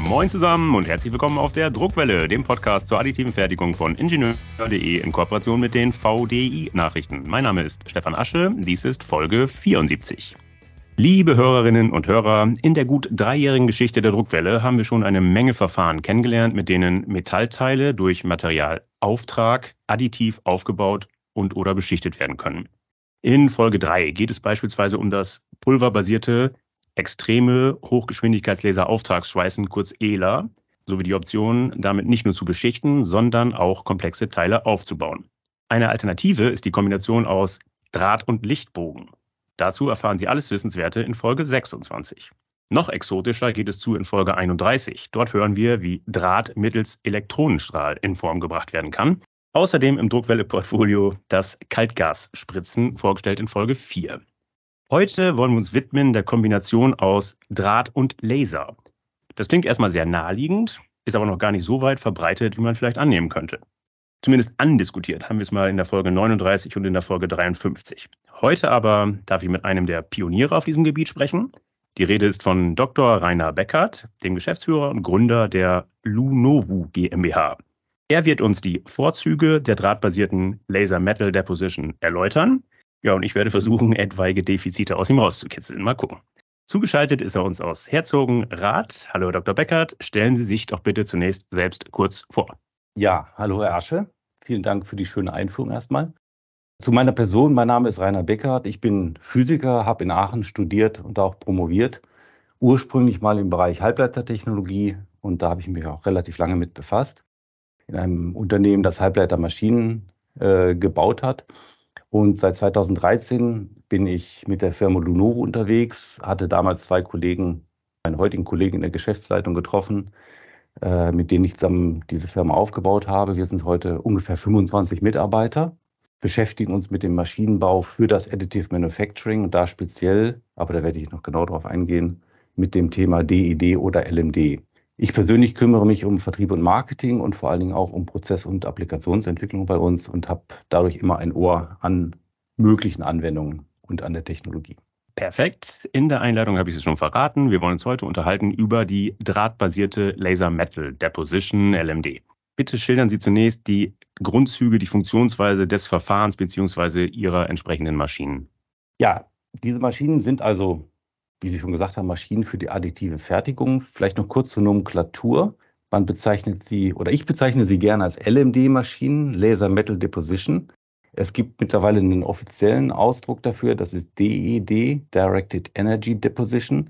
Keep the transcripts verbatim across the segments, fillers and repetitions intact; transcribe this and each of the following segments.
Moin zusammen und herzlich willkommen auf der Druckwelle, dem Podcast zur additiven Fertigung von Ingenieur punkt de in Kooperation mit den V D I-Nachrichten. Mein Name ist Stefan Asche, dies ist Folge vierundsiebzig. Liebe Hörerinnen und Hörer, in der gut dreijährigen Geschichte der Druckwelle haben wir schon eine Menge Verfahren kennengelernt, mit denen Metallteile durch Materialauftrag additiv aufgebaut und oder beschichtet werden können. In Folge drei geht es beispielsweise um das pulverbasierte extreme Hochgeschwindigkeitslaser-Auftragsschweißen, kurz E L A, sowie die Option, damit nicht nur zu beschichten, sondern auch komplexe Teile aufzubauen. Eine Alternative ist die Kombination aus Draht- und Lichtbogen. Dazu erfahren Sie alles Wissenswerte in Folge sechsundzwanzig. Noch exotischer geht es zu in Folge einunddreißig. Dort hören wir, wie Draht mittels Elektronenstrahl in Form gebracht werden kann. Außerdem im Druckwelle-Portfolio das Kaltgasspritzen, vorgestellt in Folge vier. Heute wollen wir uns widmen der Kombination aus Draht und Laser. Das klingt erstmal sehr naheliegend, ist aber noch gar nicht so weit verbreitet, wie man vielleicht annehmen könnte. Zumindest andiskutiert haben wir es mal in der Folge neununddreißig und in der Folge dreiundfünfzig. Heute aber darf ich mit einem der Pioniere auf diesem Gebiet sprechen. Die Rede ist von Doktor Rainer Beckert, dem Geschäftsführer und Gründer der Lunovu GmbH. Er wird uns die Vorzüge der drahtbasierten Laser Metal Deposition erläutern. Ja, und ich werde versuchen, etwaige Defizite aus ihm rauszukitzeln. Mal gucken. Zugeschaltet ist er uns aus Herzogenrath. Hallo, Herr Doktor Beckert. Stellen Sie sich doch bitte zunächst selbst kurz vor. Ja, hallo, Herr Asche. Vielen Dank für die schöne Einführung erstmal. Zu meiner Person, mein Name ist Rainer Beckert. Ich bin Physiker, habe in Aachen studiert und auch promoviert. Ursprünglich mal im Bereich Halbleitertechnologie und da habe ich mich auch relativ lange mit befasst. In einem Unternehmen, das Halbleitermaschinen äh, gebaut hat. Und seit zweitausenddreizehn bin ich mit der Firma Lunovu unterwegs, hatte damals zwei Kollegen, meinen heutigen Kollegen in der Geschäftsleitung getroffen, äh, mit denen ich zusammen diese Firma aufgebaut habe. Wir sind heute ungefähr fünfundzwanzig Mitarbeiter, beschäftigen uns mit dem Maschinenbau für das Additive Manufacturing und da speziell, aber da werde ich noch genau darauf eingehen, mit dem Thema D E D oder L M D. Ich persönlich kümmere mich um Vertrieb und Marketing und vor allen Dingen auch um Prozess- und Applikationsentwicklung bei uns und habe dadurch immer ein Ohr an möglichen Anwendungen und an der Technologie. Perfekt. In der Einleitung habe ich es schon verraten. Wir wollen uns heute unterhalten über die drahtbasierte Laser Metal Deposition L M D. Bitte schildern Sie zunächst die Grundzüge, die Funktionsweise des Verfahrens bzw. Ihrer entsprechenden Maschinen. Ja, diese Maschinen sind also, wie Sie schon gesagt haben, Maschinen für die additive Fertigung. Vielleicht noch kurz zur Nomenklatur. Man bezeichnet sie, oder ich bezeichne sie gerne als L M D-Maschinen, Laser Metal Deposition. Es gibt mittlerweile einen offiziellen Ausdruck dafür, das ist D E D, Directed Energy Deposition.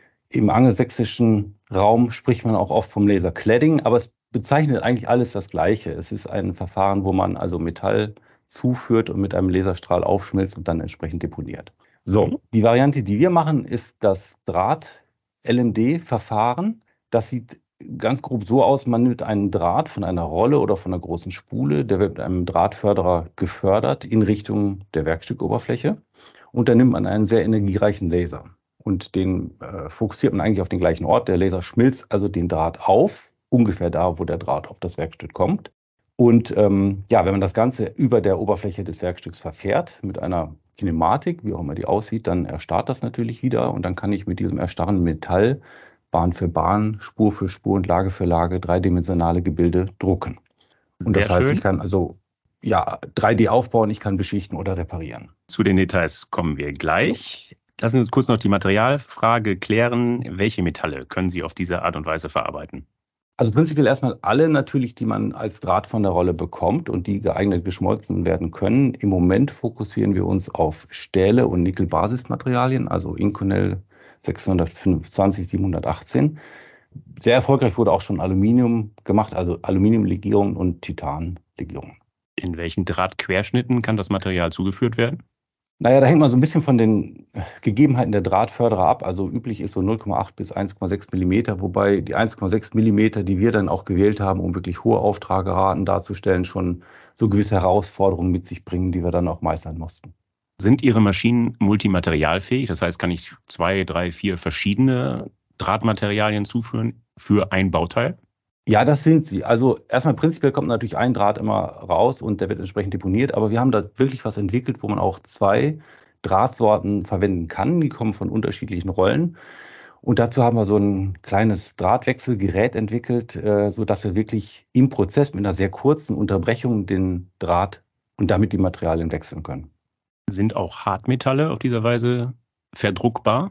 Im angelsächsischen Raum spricht man auch oft vom Laser Cladding, aber es bezeichnet eigentlich alles das Gleiche. Es ist ein Verfahren, wo man also Metall zuführt und mit einem Laserstrahl aufschmilzt und dann entsprechend deponiert. So, die Variante, die wir machen, ist das Draht-L M D-Verfahren. Das sieht ganz grob so aus, man nimmt einen Draht von einer Rolle oder von einer großen Spule, der wird mit einem Drahtförderer gefördert in Richtung der Werkstückoberfläche und dann nimmt man einen sehr energiereichen Laser und den äh, fokussiert man eigentlich auf den gleichen Ort. Der Laser schmilzt also den Draht auf, ungefähr da, wo der Draht auf das Werkstück kommt. Und ähm, ja, wenn man das Ganze über der Oberfläche des Werkstücks verfährt mit einer Kinematik, wie auch immer die aussieht, dann erstarrt das natürlich wieder und dann kann ich mit diesem erstarrenden Metall Bahn für Bahn, Spur für Spur und Lage für Lage dreidimensionale Gebilde drucken. Und das Sehr heißt, schön. ich kann also ja, drei D aufbauen, ich kann beschichten oder reparieren. Zu den Details kommen wir gleich. Lassen Sie uns kurz noch die Materialfrage klären. Welche Metalle können Sie auf diese Art und Weise verarbeiten? Also prinzipiell erstmal alle natürlich, die man als Draht von der Rolle bekommt und die geeignet geschmolzen werden können. Im Moment fokussieren wir uns auf Stähle und Nickel-Basismaterialien, also Inconel sechshundertfünfundzwanzig, siebenhundertachtzehn. Sehr erfolgreich wurde auch schon Aluminium gemacht, also Aluminiumlegierungen und Titanlegierungen. In welchen Drahtquerschnitten kann das Material zugeführt werden? Naja, da hängt man so ein bisschen von den Gegebenheiten der Drahtförderer ab. Also üblich ist so null Komma acht bis eins Komma sechs Millimeter, wobei die eins Komma sechs Millimeter, die wir dann auch gewählt haben, um wirklich hohe Auftrageraten darzustellen, schon so gewisse Herausforderungen mit sich bringen, die wir dann auch meistern mussten. Sind Ihre Maschinen multimaterialfähig? Das heißt, kann ich zwei, drei, vier verschiedene Drahtmaterialien zuführen für ein Bauteil? Ja, das sind sie. Also erstmal prinzipiell kommt natürlich ein Draht immer raus und der wird entsprechend deponiert, aber wir haben da wirklich was entwickelt, wo man auch zwei Drahtsorten verwenden kann. Die kommen von unterschiedlichen Rollen Und dazu haben wir so ein kleines Drahtwechselgerät entwickelt, äh, sodass wir wirklich im Prozess mit einer sehr kurzen Unterbrechung den Draht und damit die Materialien wechseln können. Sind auch Hartmetalle auf dieser Weise verdruckbar?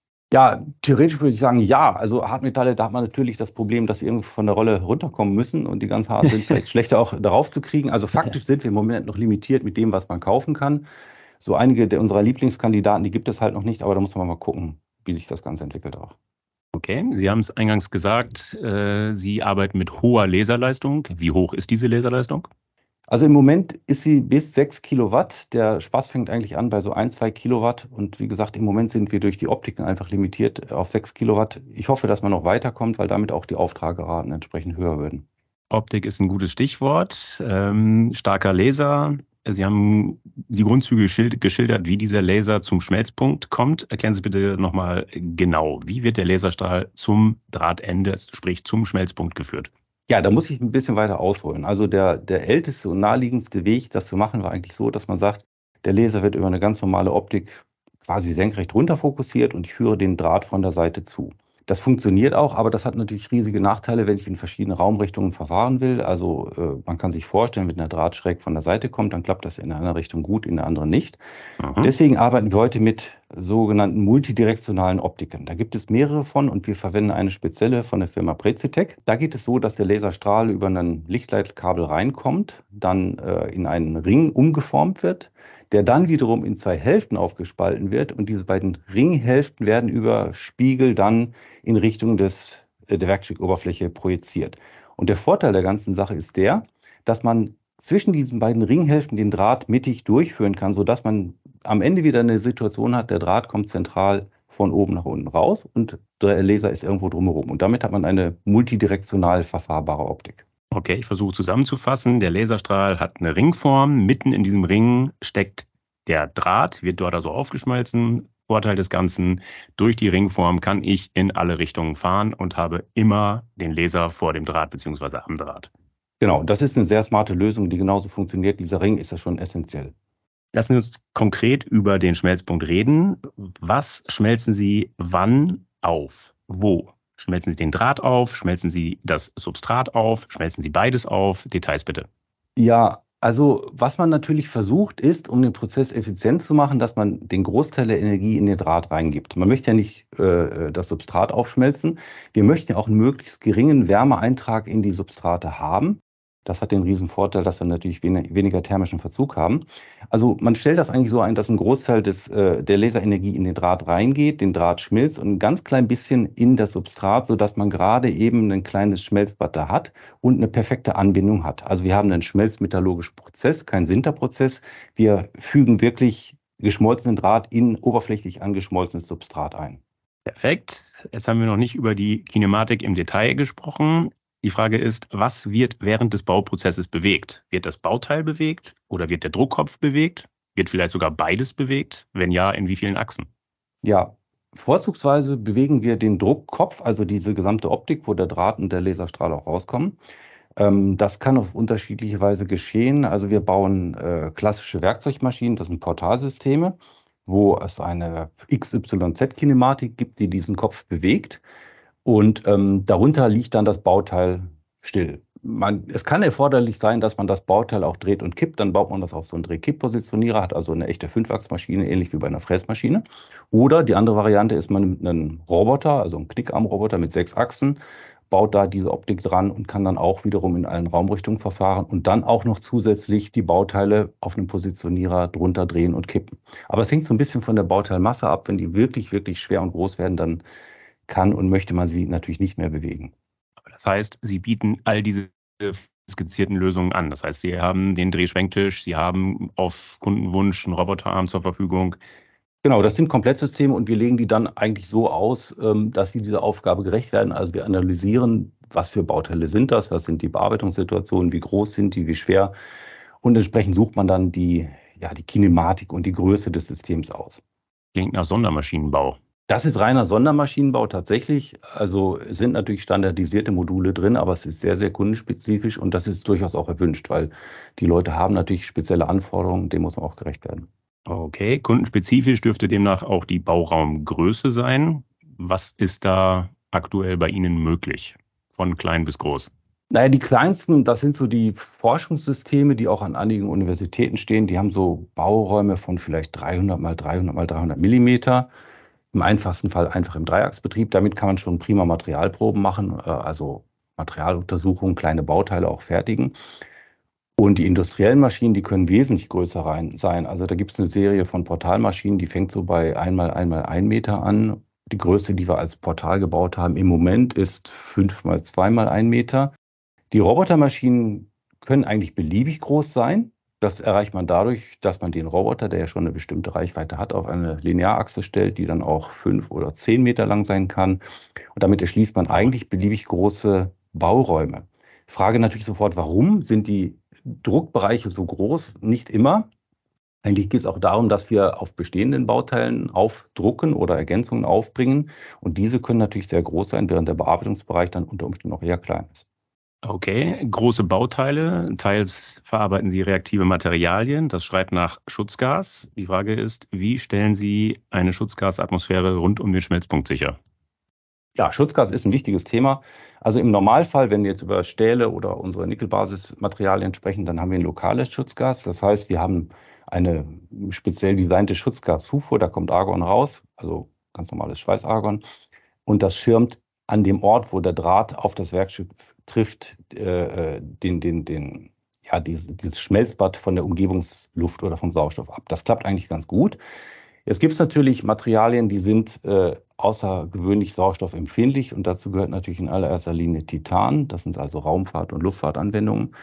Ja, theoretisch würde ich sagen, ja. Also Hartmetalle, da hat man natürlich das Problem, dass sie irgendwie von der Rolle runterkommen müssen und die ganz harten sind vielleicht schlechter auch darauf zu kriegen. Also faktisch sind wir im Moment noch limitiert mit dem, was man kaufen kann. So einige der unserer Lieblingskandidaten, die gibt es halt noch nicht, aber da muss man mal gucken, wie sich das Ganze entwickelt auch. Okay, Sie haben es eingangs gesagt, äh, Sie arbeiten mit hoher Laserleistung. Wie hoch ist diese Laserleistung? Also im Moment ist sie bis sechs Kilowatt. Der Spaß fängt eigentlich an bei so ein, zwei Kilowatt. Und wie gesagt, im Moment sind wir durch die Optiken einfach limitiert auf sechs Kilowatt. Ich hoffe, dass man noch weiterkommt, weil damit auch die Auftrageraten entsprechend höher würden. Optik ist ein gutes Stichwort. Ähm, starker Laser. Sie haben die Grundzüge geschild- geschildert, wie dieser Laser zum Schmelzpunkt kommt. Erklären Sie bitte nochmal genau, wie wird der Laserstrahl zum Drahtende, sprich zum Schmelzpunkt geführt? Ja, da muss ich ein bisschen weiter ausholen. Also der, der älteste und naheliegendste Weg, das zu machen, war eigentlich so, dass man sagt, der Laser wird über eine ganz normale Optik quasi senkrecht runter fokussiert und ich führe den Draht von der Seite zu. Das funktioniert auch, aber das hat natürlich riesige Nachteile, wenn ich in verschiedene Raumrichtungen verfahren will. Also äh, man kann sich vorstellen, wenn der Draht schräg von der Seite kommt, dann klappt das in einer Richtung gut, in der anderen nicht. Mhm. Deswegen arbeiten wir heute mit sogenannten multidirektionalen Optiken. Da gibt es mehrere von und wir verwenden eine spezielle von der Firma Precitech. Da geht es so, dass der Laserstrahl über ein Lichtleitkabel reinkommt, dann äh, in einen Ring umgeformt wird, der dann wiederum in zwei Hälften aufgespalten wird und diese beiden Ringhälften werden über Spiegel dann in Richtung des, äh, der Werkstückoberfläche projiziert. Und der Vorteil der ganzen Sache ist der, dass man zwischen diesen beiden Ringhälften den Draht mittig durchführen kann, sodass man am Ende wieder eine Situation hat, der Draht kommt zentral von oben nach unten raus und der Laser ist irgendwo drumherum. Und damit hat man eine multidirektional verfahrbare Optik. Okay, ich versuche zusammenzufassen. Der Laserstrahl hat eine Ringform. Mitten in diesem Ring steckt der Draht, wird dort also aufgeschmolzen. Vorteil des Ganzen, durch die Ringform kann ich in alle Richtungen fahren und habe immer den Laser vor dem Draht bzw. am Draht. Genau, das ist eine sehr smarte Lösung, die genauso funktioniert. Dieser Ring ist ja schon essentiell. Lassen wir uns konkret über den Schmelzpunkt reden. Was schmelzen Sie wann auf? Wo? Schmelzen Sie den Draht auf? Schmelzen Sie das Substrat auf? Schmelzen Sie beides auf? Details bitte. Ja, also was man natürlich versucht, ist, um den Prozess effizient zu machen, dass man den Großteil der Energie in den Draht reingibt. Man möchte ja nicht äh, das Substrat aufschmelzen. Wir möchten ja auch einen möglichst geringen Wärmeeintrag in die Substrate haben. Das hat den riesen Vorteil, dass wir natürlich wen weniger thermischen Verzug haben. Also man stellt das eigentlich so ein, dass ein Großteil des, äh, der Laserenergie in den Draht reingeht, den Draht schmilzt und ein ganz klein bisschen in das Substrat, sodass man gerade eben ein kleines Schmelzbad da hat und eine perfekte Anbindung hat. Also wir haben einen schmelzmetallurgischen Prozess, keinen Sinterprozess. Wir fügen wirklich geschmolzenen Draht in oberflächlich angeschmolzenes Substrat ein. Perfekt. Jetzt haben wir noch nicht über die Kinematik im Detail gesprochen. Die Frage ist, was wird während des Bauprozesses bewegt? Wird das Bauteil bewegt oder wird der Druckkopf bewegt? Wird vielleicht sogar beides bewegt? Wenn ja, in wie vielen Achsen? Ja, vorzugsweise bewegen wir den Druckkopf, also diese gesamte Optik, wo der Draht und der Laserstrahl auch rauskommen. Ähm, das kann auf unterschiedliche Weise geschehen. Also wir bauen äh, klassische Werkzeugmaschinen, das sind Portalsysteme, wo es eine X Y Z-Kinematik gibt, die diesen Kopf bewegt. Und ähm, darunter liegt dann das Bauteil still. Man, es kann erforderlich sein, dass man das Bauteil auch dreht und kippt. Dann baut man das auf so einen Dreh-Kipp-Positionierer, hat also eine echte Fünfachsmaschine, ähnlich wie bei einer Fräsmaschine. Oder die andere Variante ist, man nimmt einen Roboter, also einen Knickarmroboter mit sechs Achsen, baut da diese Optik dran und kann dann auch wiederum in allen Raumrichtungen verfahren und dann auch noch zusätzlich die Bauteile auf einem Positionierer drunter drehen und kippen. Aber es hängt so ein bisschen von der Bauteilmasse ab. Wenn die wirklich, wirklich schwer und groß werden, dann kann und möchte man sie natürlich nicht mehr bewegen. Das heißt, Sie bieten all diese skizzierten Lösungen an. Das heißt, Sie haben den Drehschwenktisch, Sie haben auf Kundenwunsch einen Roboterarm zur Verfügung. Genau, das sind Komplettsysteme und wir legen die dann eigentlich so aus, ähm, dass sie dieser Aufgabe gerecht werden. Also wir analysieren, was für Bauteile sind das, was sind die Bearbeitungssituationen, wie groß sind die, wie schwer. Und entsprechend sucht man dann die, ja, die Kinematik und die Größe des Systems aus. Klingt nach Sondermaschinenbau. Das ist reiner Sondermaschinenbau tatsächlich. Also es sind natürlich standardisierte Module drin, aber es ist sehr, sehr kundenspezifisch und das ist durchaus auch erwünscht, weil die Leute haben natürlich spezielle Anforderungen, denen muss man auch gerecht werden. Okay, kundenspezifisch dürfte demnach auch die Bauraumgröße sein. Was ist da aktuell bei Ihnen möglich, von klein bis groß? Naja, die kleinsten, das sind so die Forschungssysteme, die auch an einigen Universitäten stehen. Die haben so Bauräume von vielleicht dreihundert mal dreihundert mal dreihundert Millimeter. Im einfachsten Fall einfach im Dreiachsbetrieb. Damit kann man schon prima Materialproben machen, äh, also Materialuntersuchungen, kleine Bauteile auch fertigen. Und die industriellen Maschinen, die können wesentlich größer rein sein. Also da gibt es eine Serie von Portalmaschinen, die fängt so bei einmal einmal ein Meter an. Die größte, die wir als Portal gebaut haben im Moment, ist fünf mal zwei mal ein Meter. Die Robotermaschinen können eigentlich beliebig groß sein. Das erreicht man dadurch, dass man den Roboter, der ja schon eine bestimmte Reichweite hat, auf eine Linearachse stellt, die dann auch fünf oder zehn Meter lang sein kann. Und damit erschließt man eigentlich beliebig große Bauräume. Frage natürlich sofort, warum sind die Druckbereiche so groß? Nicht immer. Eigentlich geht es auch darum, dass wir auf bestehenden Bauteilen aufdrucken oder Ergänzungen aufbringen. Und diese können natürlich sehr groß sein, während der Bearbeitungsbereich dann unter Umständen auch eher klein ist. Okay, große Bauteile, teils verarbeiten Sie reaktive Materialien, das schreit nach Schutzgas. Die Frage ist, wie stellen Sie eine Schutzgasatmosphäre rund um den Schmelzpunkt sicher? Ja, Schutzgas ist ein wichtiges Thema. Also im Normalfall, wenn wir jetzt über Stähle oder unsere Nickelbasismaterialien sprechen, dann haben wir ein lokales Schutzgas. Das heißt, wir haben eine speziell designte Schutzgaszufuhr, da kommt Argon raus, also ganz normales Schweißargon. Und das schirmt an dem Ort, wo der Draht auf das Werkstück trifft, äh, den, den, den, ja, dieses, dieses Schmelzbad von der Umgebungsluft oder vom Sauerstoff ab. Das klappt eigentlich ganz gut. Jetzt gibt es natürlich Materialien, die sind äh, außergewöhnlich sauerstoffempfindlich und dazu gehört natürlich in allererster Linie Titan. Das sind also Raumfahrt- und Luftfahrtanwendungen.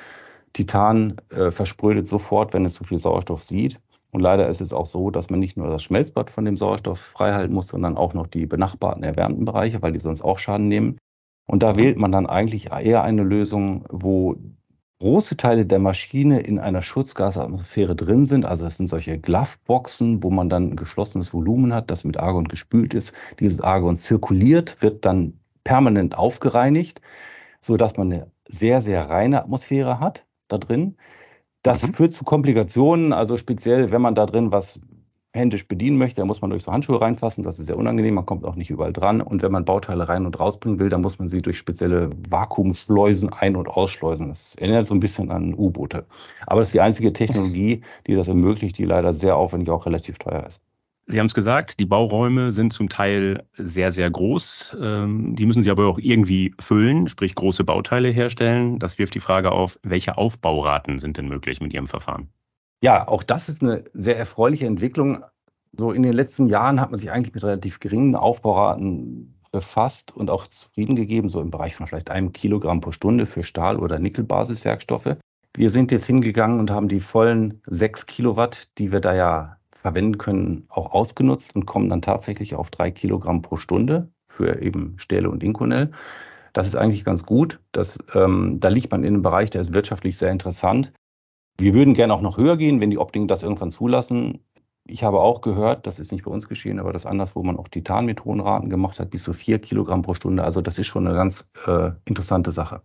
Titan äh, versprödet sofort, wenn es zu viel Sauerstoff sieht. Und leider ist es auch so, dass man nicht nur das Schmelzbad von dem Sauerstoff freihalten muss, sondern auch noch die benachbarten erwärmten Bereiche, weil die sonst auch Schaden nehmen. Und da wählt man dann eigentlich eher eine Lösung, wo große Teile der Maschine in einer Schutzgasatmosphäre drin sind. Also das sind solche Gloveboxen, wo man dann ein geschlossenes Volumen hat, das mit Argon gespült ist. Dieses Argon zirkuliert, wird dann permanent aufgereinigt, sodass man eine sehr, sehr reine Atmosphäre hat da drin. Das Mhm. führt zu Komplikationen, also speziell, wenn man da drin was händisch bedienen möchte, dann muss man durch so Handschuhe reinfassen. Das ist sehr unangenehm, man kommt auch nicht überall dran. Und wenn man Bauteile rein und rausbringen will, dann muss man sie durch spezielle Vakuumschleusen ein- und ausschleusen. Das erinnert so ein bisschen an U-Boote. Aber das ist die einzige Technologie, die das ermöglicht, die leider sehr aufwendig, auch relativ teuer ist. Sie haben es gesagt, die Bauräume sind zum Teil sehr, sehr groß. Ähm, Die müssen Sie aber auch irgendwie füllen, sprich große Bauteile herstellen. Das wirft die Frage auf, welche Aufbauraten sind denn möglich mit Ihrem Verfahren? Ja, auch das ist eine sehr erfreuliche Entwicklung. So in den letzten Jahren hat man sich eigentlich mit relativ geringen Aufbauraten befasst und auch zufrieden gegeben, so im Bereich von vielleicht einem Kilogramm pro Stunde für Stahl- oder Nickelbasiswerkstoffe. Wir sind jetzt hingegangen und haben die vollen sechs Kilowatt, die wir da ja verwenden können, auch ausgenutzt und kommen dann tatsächlich auf drei Kilogramm pro Stunde für eben Stähle und Inconel. Das ist eigentlich ganz gut. Das, ähm, da liegt man in einem Bereich, der ist wirtschaftlich sehr interessant. Wir würden gerne auch noch höher gehen, wenn die Optiken das irgendwann zulassen. Ich habe auch gehört, das ist nicht bei uns geschehen, aber das anderswo man auch Titanmethodenraten gemacht hat, bis zu vier Kilogramm pro Stunde. Also das ist schon eine ganz äh, interessante Sache.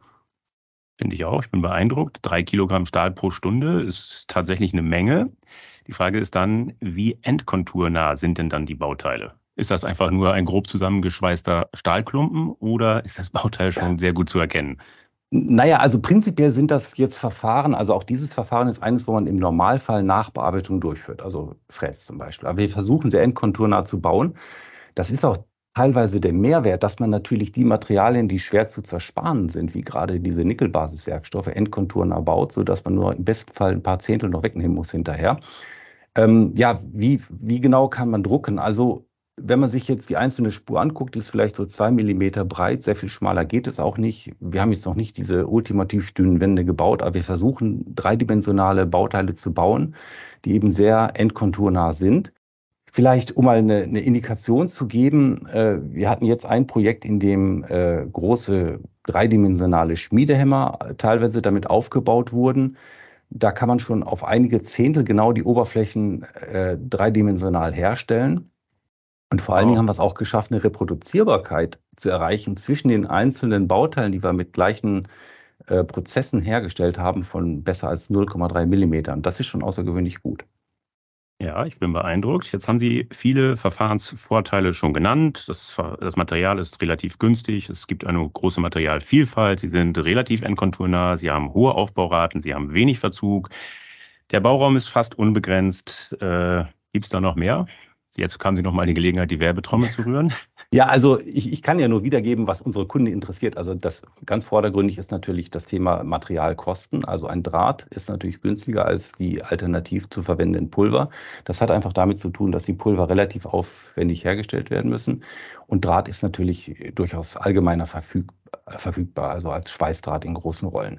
Finde ich auch. Ich bin beeindruckt. Drei Kilogramm Stahl pro Stunde ist tatsächlich eine Menge. Die Frage ist dann, wie endkonturnah sind denn dann die Bauteile? Ist das einfach nur ein grob zusammengeschweißter Stahlklumpen oder ist das Bauteil schon sehr gut zu erkennen? Naja, also prinzipiell sind das jetzt Verfahren, also auch dieses Verfahren ist eines, wo man im Normalfall Nachbearbeitung durchführt, also Fräs zum Beispiel. Aber wir versuchen sehr endkonturnah zu bauen. Das ist auch teilweise der Mehrwert, dass man natürlich die Materialien, die schwer zu zersparen sind, wie gerade diese Nickelbasiswerkstoffe, endkonturnah baut, sodass man nur im besten Fall ein paar Zehntel noch wegnehmen muss hinterher. Ähm, ja, wie, wie genau kann man drucken? Also, wenn man sich jetzt die einzelne Spur anguckt, die ist vielleicht so zwei Millimeter breit, sehr viel schmaler geht es auch nicht. Wir haben jetzt noch nicht diese ultimativ dünnen Wände gebaut, aber wir versuchen dreidimensionale Bauteile zu bauen, die eben sehr endkonturnah sind. Vielleicht, um mal eine, eine Indikation zu geben, äh, wir hatten jetzt ein Projekt, in dem äh, große dreidimensionale Schmiedehämmer äh, teilweise damit aufgebaut wurden. Da kann man schon auf einige Zehntel genau die Oberflächen äh, dreidimensional herstellen. Und vor allen Dingen Wow. haben wir es auch geschafft, eine Reproduzierbarkeit zu erreichen zwischen den einzelnen Bauteilen, die wir mit gleichen äh, Prozessen hergestellt haben, von besser als null Komma drei Millimetern. Das ist schon außergewöhnlich gut. Ja, ich bin beeindruckt. Jetzt haben Sie viele Verfahrensvorteile schon genannt. Das, Ver- das Material ist relativ günstig. Es gibt eine große Materialvielfalt. Sie sind relativ endkonturnah. Sie haben hohe Aufbauraten. Sie haben wenig Verzug. Der Bauraum ist fast unbegrenzt. Äh, Gibt es da noch mehr? Jetzt haben Sie noch mal die Gelegenheit, die Werbetrommel zu rühren. Ja, also ich, ich kann ja nur wiedergeben, was unsere Kunden interessiert. Also das ganz vordergründig ist natürlich das Thema Materialkosten. Also ein Draht ist natürlich günstiger als die alternativ zu verwendenden Pulver. Das hat einfach damit zu tun, dass die Pulver relativ aufwendig hergestellt werden müssen. Und Draht ist natürlich durchaus allgemeiner verfüg verfügbar, also als Schweißdraht in großen Rollen.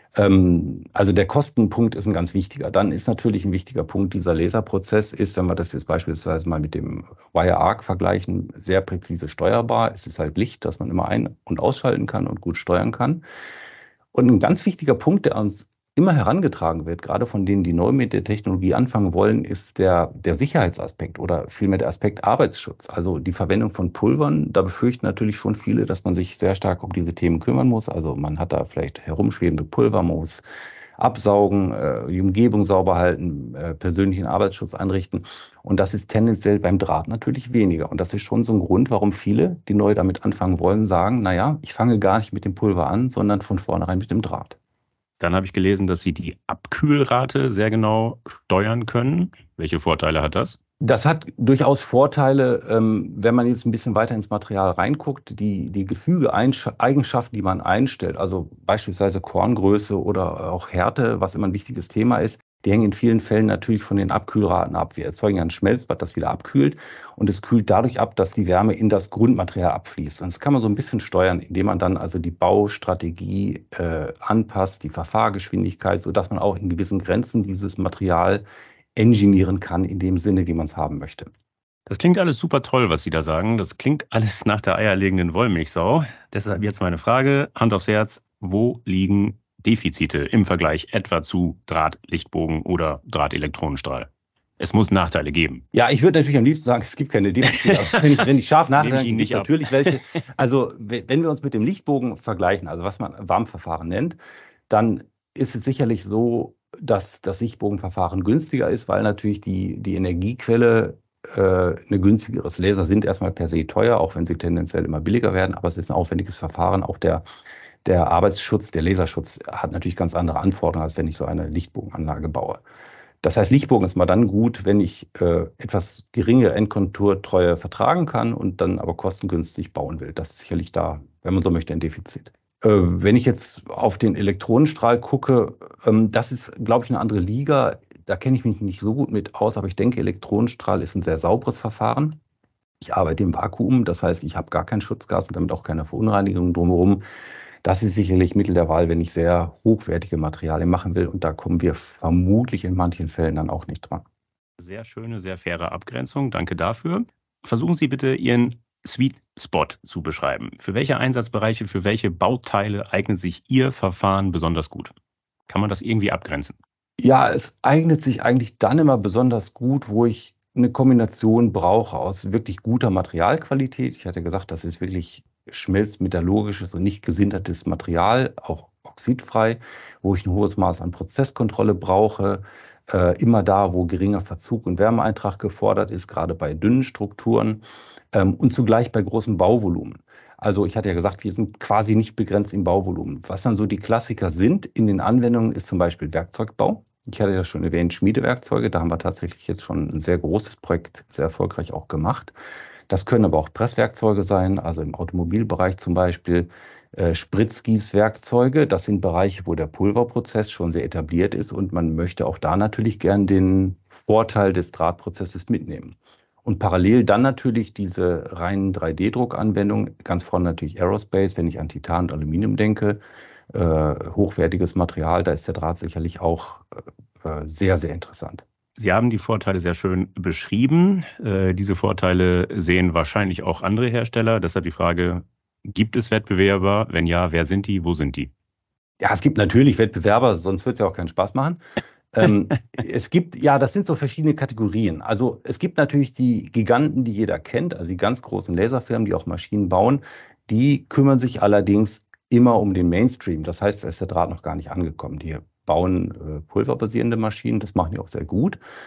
Ähm, also der Kostenpunkt ist ein ganz wichtiger. Dann ist natürlich ein wichtiger Punkt dieser Laserprozess ist, wenn wir das jetzt beispielsweise mal mit dem Wire Arc vergleichen, sehr präzise steuerbar. Es ist halt Licht, das man immer ein- und ausschalten kann und gut steuern kann. Und ein ganz wichtiger Punkt, der uns immer herangetragen wird, gerade von denen, die neu mit der Technologie anfangen wollen, ist der, der Sicherheitsaspekt oder vielmehr der Aspekt Arbeitsschutz. Also die Verwendung von Pulvern, da befürchten natürlich schon viele, dass man sich sehr stark um diese Themen kümmern muss. Also man hat da vielleicht herumschwebende Pulver, man muss absaugen, äh, die Umgebung sauber halten, äh, persönlichen Arbeitsschutz einrichten. Und das ist tendenziell beim Draht natürlich weniger. Und das ist schon so ein Grund, warum viele, die neu damit anfangen wollen, sagen, naja, ich fange gar nicht mit dem Pulver an, sondern von vornherein mit dem Draht. Dann habe ich gelesen, dass Sie die Abkühlrate sehr genau steuern können. Welche Vorteile hat das? Das hat durchaus Vorteile, ähm, wenn man jetzt ein bisschen weiter ins Material reinguckt, die, die Gefüge, Einsch- Eigenschaften, die man einstellt, also beispielsweise Korngröße oder auch Härte, was immer ein wichtiges Thema ist, die hängen in vielen Fällen natürlich von den Abkühlraten ab. Wir erzeugen ja ein Schmelzbad, das wieder abkühlt und es kühlt dadurch ab, dass die Wärme in das Grundmaterial abfließt. Und das kann man so ein bisschen steuern, indem man dann also die Baustrategie äh, anpasst, die Verfahrgeschwindigkeit, sodass man auch in gewissen Grenzen dieses Material engineieren kann in dem Sinne, wie man es haben möchte. Das klingt alles super toll, was Sie da sagen. Das klingt alles nach der eierlegenden Wollmilchsau. Deshalb jetzt meine Frage, Hand aufs Herz, wo liegen Defizite im Vergleich etwa zu Drahtlichtbogen oder Drahtelektronenstrahl? Es muss Nachteile geben. Ja, ich würde natürlich am liebsten sagen, es gibt keine Defizite, aber wenn ich, wenn ich scharf Nehme ich nachdenke, Ihnen gibt es nicht ab. natürlich welche. Also, we- wenn wir uns mit dem Lichtbogen vergleichen, also was man Warmverfahren nennt, dann ist es sicherlich so, dass das Lichtbogenverfahren günstiger ist, weil natürlich die, die Energiequelle äh, eine günstigeres Laser sind erstmal per se teuer, auch wenn sie tendenziell immer billiger werden, aber es ist ein aufwendiges Verfahren. Auch der, der Arbeitsschutz, der Laserschutz hat natürlich ganz andere Anforderungen, als wenn ich so eine Lichtbogenanlage baue. Das heißt, Lichtbogen ist mal dann gut, wenn ich äh, etwas geringe Endkonturtreue vertragen kann und dann aber kostengünstig bauen will. Das ist sicherlich da, wenn man so möchte, ein Defizit. Äh, wenn ich jetzt auf den Elektronenstrahl gucke, ähm, das ist, glaube ich, eine andere Liga. Da kenne ich mich nicht so gut mit aus, aber ich denke, Elektronenstrahl ist ein sehr sauberes Verfahren. Ich arbeite im Vakuum, das heißt, ich habe gar kein Schutzgas und damit auch keine Verunreinigung drumherum. Das ist sicherlich Mittel der Wahl, wenn ich sehr hochwertige Materialien machen will. Und da kommen wir vermutlich in manchen Fällen dann auch nicht dran. Sehr schöne, sehr faire Abgrenzung. Danke dafür. Versuchen Sie bitte Ihren Sweet Spot zu beschreiben. Für welche Einsatzbereiche, für welche Bauteile eignet sich Ihr Verfahren besonders gut? Kann man das irgendwie abgrenzen? Ja, es eignet sich eigentlich dann immer besonders gut, wo ich eine Kombination brauche aus wirklich guter Materialqualität. Ich hatte gesagt, das ist wirklich schmelzmetallurgisches und nicht gesintertes Material, auch oxidfrei, wo ich ein hohes Maß an Prozesskontrolle brauche. Äh, immer da, wo geringer Verzug und Wärmeeintrag gefordert ist, gerade bei dünnen Strukturen ähm, und zugleich bei großem Bauvolumen. Also ich hatte ja gesagt, wir sind quasi nicht begrenzt im Bauvolumen. Was dann so die Klassiker sind in den Anwendungen, ist zum Beispiel Werkzeugbau. Ich hatte ja schon erwähnt, Schmiedewerkzeuge. Da haben wir tatsächlich jetzt schon ein sehr großes Projekt sehr erfolgreich auch gemacht. Das können aber auch Presswerkzeuge sein, also im Automobilbereich zum Beispiel. Äh, Spritzgießwerkzeuge, das sind Bereiche, wo der Pulverprozess schon sehr etabliert ist und man möchte auch da natürlich gern den Vorteil des Drahtprozesses mitnehmen. Und parallel dann natürlich diese reinen drei D-Druckanwendungen, ganz vorne natürlich Aerospace, wenn ich an Titan und Aluminium denke, äh, hochwertiges Material, da ist der Draht sicherlich auch äh, sehr, sehr interessant. Sie haben die Vorteile sehr schön beschrieben. Äh, diese Vorteile sehen wahrscheinlich auch andere Hersteller. Deshalb die Frage, gibt es Wettbewerber? Wenn ja, wer sind die? Wo sind die? Ja, es gibt natürlich Wettbewerber, sonst wird es ja auch keinen Spaß machen. Ähm, es gibt, ja, das sind so verschiedene Kategorien. Also es gibt natürlich die Giganten, die jeder kennt, also die ganz großen Laserfirmen, die auch Maschinen bauen. Die kümmern sich allerdings immer um den Mainstream. Das heißt, da ist der Draht noch gar nicht angekommen. Die bauen äh, pulverbasierende Maschinen, das machen die auch sehr gut.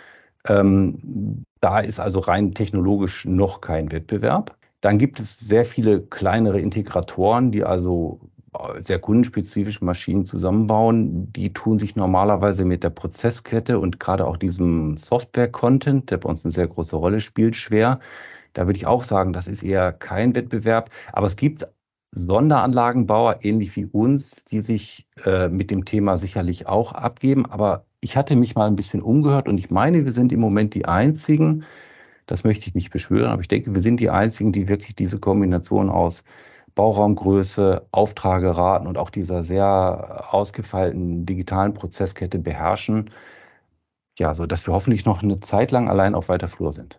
Ähm, da ist also rein technologisch noch kein Wettbewerb. Dann gibt es sehr viele kleinere Integratoren, die also sehr kundenspezifisch Maschinen zusammenbauen. Die tun sich normalerweise mit der Prozesskette und gerade auch diesem Software-Content, der bei uns eine sehr große Rolle spielt, schwer. Da würde ich auch sagen, das ist eher kein Wettbewerb. Aber es gibt Sonderanlagenbauer, ähnlich wie uns, die sich äh, mit dem Thema sicherlich auch abgeben. Aber ich hatte mich mal ein bisschen umgehört und ich meine, wir sind im Moment die Einzigen, das möchte ich nicht beschwören, aber ich denke, wir sind die Einzigen, die wirklich diese Kombination aus Bauraumgröße, Auftrageraten und auch dieser sehr ausgefeilten digitalen Prozesskette beherrschen. Ja, so dass wir hoffentlich noch eine Zeit lang allein auf weiter Flur sind.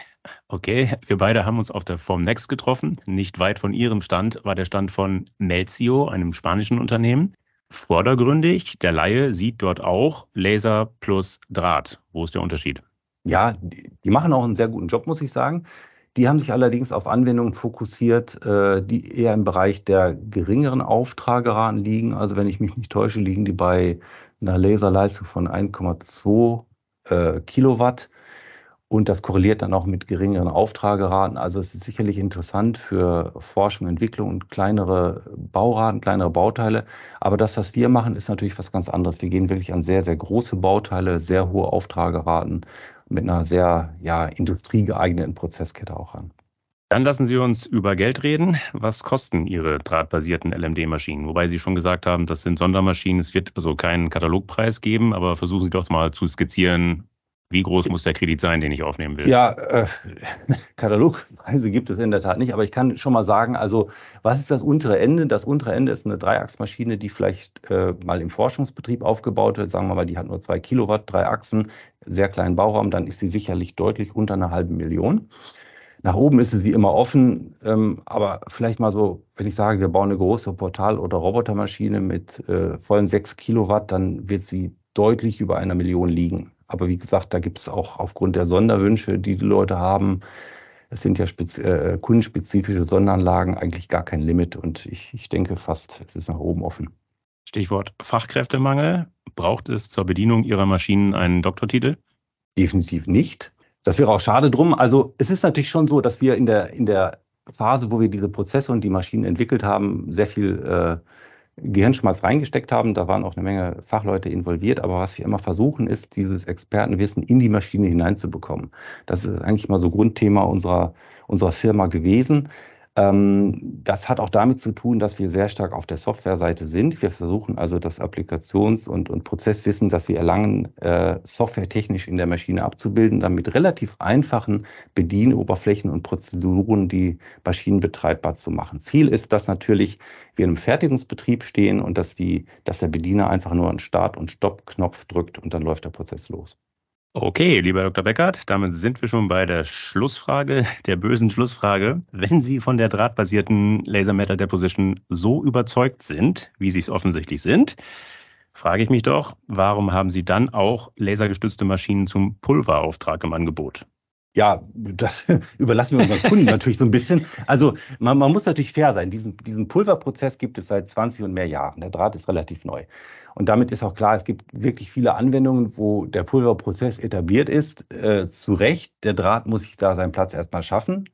Okay, wir beide haben uns auf der Formnext getroffen. Nicht weit von Ihrem Stand war der Stand von Melzio, einem spanischen Unternehmen. Vordergründig, der Laie sieht dort auch Laser plus Draht. Wo ist der Unterschied? Ja, die, die machen auch einen sehr guten Job, muss ich sagen. Die haben sich allerdings auf Anwendungen fokussiert, äh, die eher im Bereich der geringeren Auftrageraten liegen. Also wenn ich mich nicht täusche, liegen die bei einer Laserleistung von eins Komma zwei äh, Kilowatt. Und das korreliert dann auch mit geringeren Auftrageraten. Also es ist sicherlich interessant für Forschung, Entwicklung und kleinere Bauraten, kleinere Bauteile. Aber das, was wir machen, ist natürlich was ganz anderes. Wir gehen wirklich an sehr, sehr große Bauteile, sehr hohe Auftrageraten mit einer sehr, ja, industriegeeigneten Prozesskette auch an. Dann lassen Sie uns über Geld reden. Was kosten Ihre drahtbasierten L M D-Maschinen? Wobei Sie schon gesagt haben, das sind Sondermaschinen. Es wird also keinen Katalogpreis geben, aber versuchen Sie doch mal zu skizzieren, wie groß muss der Kredit sein, den ich aufnehmen will. Ja, äh, Katalogpreise gibt es in der Tat nicht, aber ich kann schon mal sagen, also was ist das untere Ende? Das untere Ende ist eine Dreiachsmaschine, die vielleicht äh, mal im Forschungsbetrieb aufgebaut wird. Sagen wir mal, die hat nur zwei Kilowatt, drei Achsen, sehr kleinen Bauraum, dann ist sie sicherlich deutlich unter einer halben Million. Nach oben ist es wie immer offen, ähm, aber vielleicht mal so, wenn ich sage, wir bauen eine große Portal- oder Robotermaschine mit äh, vollen sechs Kilowatt, dann wird sie deutlich über einer Million liegen. Aber wie gesagt, da gibt es auch aufgrund der Sonderwünsche, die die Leute haben, es sind ja spez äh, kundenspezifische Sonderanlagen, eigentlich gar kein Limit. Und ich, ich denke fast, es ist nach oben offen. Stichwort Fachkräftemangel. Braucht es zur Bedienung Ihrer Maschinen einen Doktortitel? Definitiv nicht. Das wäre auch schade drum. Also es ist natürlich schon so, dass wir in der, in der Phase, wo wir diese Prozesse und die Maschinen entwickelt haben, sehr viel äh, Gehirnschmalz reingesteckt haben. Da waren auch eine Menge Fachleute involviert. Aber was wir immer versuchen, ist, dieses Expertenwissen in die Maschine hineinzubekommen. Das ist eigentlich mal so Grundthema unserer, unserer Firma gewesen. Ähm, das hat auch damit zu tun, dass wir sehr stark auf der Softwareseite sind. Wir versuchen also das Applikations- und, und Prozesswissen, das wir erlangen, äh, softwaretechnisch in der Maschine abzubilden, dann mit relativ einfachen Bedienoberflächen und Prozeduren die Maschinen betreibbar zu machen. Ziel ist, dass natürlich wir in einem Fertigungsbetrieb stehen und dass, die, dass der Bediener einfach nur einen Start- und Stopp-Knopf drückt und dann läuft der Prozess los. Okay, lieber Doktor Beckert, damit sind wir schon bei der Schlussfrage, der bösen Schlussfrage. Wenn Sie von der drahtbasierten Laser Metal Deposition so überzeugt sind, wie Sie es offensichtlich sind, frage ich mich doch, warum haben Sie dann auch lasergestützte Maschinen zum Pulverauftrag im Angebot? Ja, das überlassen wir unseren Kunden natürlich so ein bisschen. Also man, man muss natürlich fair sein. Diesen, diesen Pulverprozess gibt es seit zwanzig und mehr Jahren. Der Draht ist relativ neu. Und damit ist auch klar, es gibt wirklich viele Anwendungen, wo der Pulverprozess etabliert ist. Äh, zu Recht, der Draht muss sich da seinen Platz erstmal schaffen.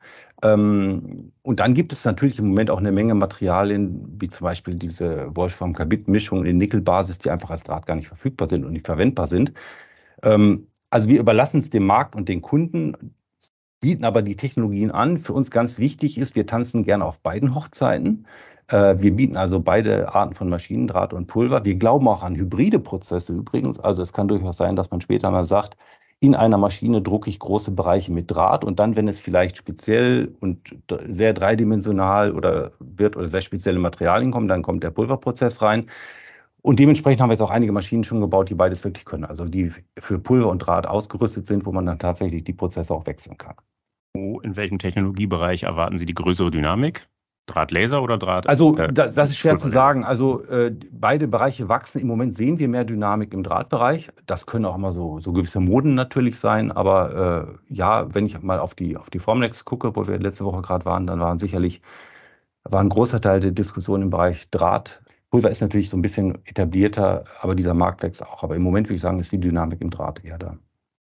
Ähm, und dann gibt es natürlich im Moment auch eine Menge Materialien, wie zum Beispiel diese Wolfram-Carbid-Mischung in Nickelbasis, die einfach als Draht gar nicht verfügbar sind und nicht verwendbar sind. Ähm, also wir überlassen es dem Markt und den Kunden, bieten aber die Technologien an. Für uns ganz wichtig ist, wir tanzen gerne auf beiden Hochzeiten. Äh, Wir bieten also beide Arten von Maschinen, Draht und Pulver. Wir glauben auch an hybride Prozesse übrigens. Also es kann durchaus sein, dass man später mal sagt, in einer Maschine drucke ich große Bereiche mit Draht und dann, wenn es vielleicht speziell und sehr dreidimensional oder wird oder sehr spezielle Materialien kommen, dann kommt der Pulverprozess rein. Und dementsprechend haben wir jetzt auch einige Maschinen schon gebaut, die beides wirklich können. Also die für Pulver und Draht ausgerüstet sind, wo man dann tatsächlich die Prozesse auch wechseln kann. Wo, in welchem Technologiebereich erwarten Sie die größere Dynamik? Drahtlaser oder Draht, Also äh, da, das ist schwer zu Pulverlaser? sagen. Also äh, beide Bereiche wachsen. Im Moment sehen wir mehr Dynamik im Drahtbereich. Das können auch immer so, so gewisse Moden natürlich sein. Aber äh, ja, wenn ich mal auf die, auf die Formnext gucke, wo wir letzte Woche gerade waren, dann waren sicherlich war ein großer Teil der Diskussion im Bereich Draht. Pulver ist natürlich so ein bisschen etablierter, aber dieser Markt wächst auch. Aber im Moment würde ich sagen, ist die Dynamik im Draht eher da.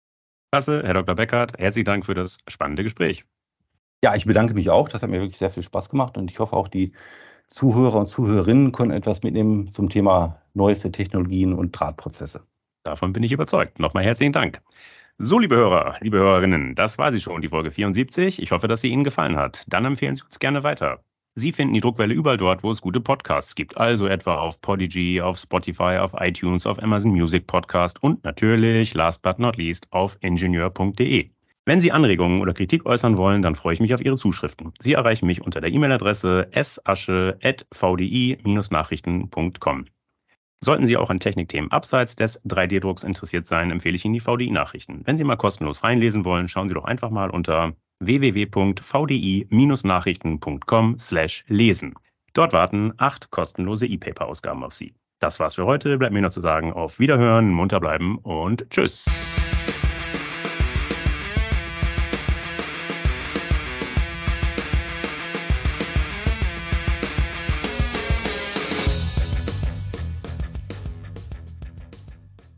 Klasse, Herr Doktor Beckert, herzlichen Dank für das spannende Gespräch. Ja, ich bedanke mich auch. Das hat mir wirklich sehr viel Spaß gemacht und ich hoffe auch, die Zuhörer und Zuhörerinnen können etwas mitnehmen zum Thema neueste Technologien und Drahtprozesse. Davon bin ich überzeugt. Nochmal herzlichen Dank. So, liebe Hörer, liebe Hörerinnen, das war sie schon, die Folge vierundsiebzig. Ich hoffe, dass sie Ihnen gefallen hat. Dann empfehlen Sie uns gerne weiter. Sie finden die Druckwelle überall dort, wo es gute Podcasts gibt. Also etwa auf Podigy, auf Spotify, auf iTunes, auf Amazon Music Podcast und natürlich, last but not least, auf ingenieur punkt de. Wenn Sie Anregungen oder Kritik äußern wollen, dann freue ich mich auf Ihre Zuschriften. Sie erreichen mich unter der E-Mail-Adresse s asche at v d i nachrichten punkt com. Sollten Sie auch an Technikthemen abseits des drei D Drucks interessiert sein, empfehle ich Ihnen die V D I-Nachrichten. Wenn Sie mal kostenlos reinlesen wollen, schauen Sie doch einfach mal unter w w w punkt v d i nachrichten punkt com slash lesen. Dort warten acht kostenlose E-Paper-Ausgaben auf Sie. Das war's für heute. Bleibt mir noch zu sagen, auf Wiederhören, munter bleiben und tschüss.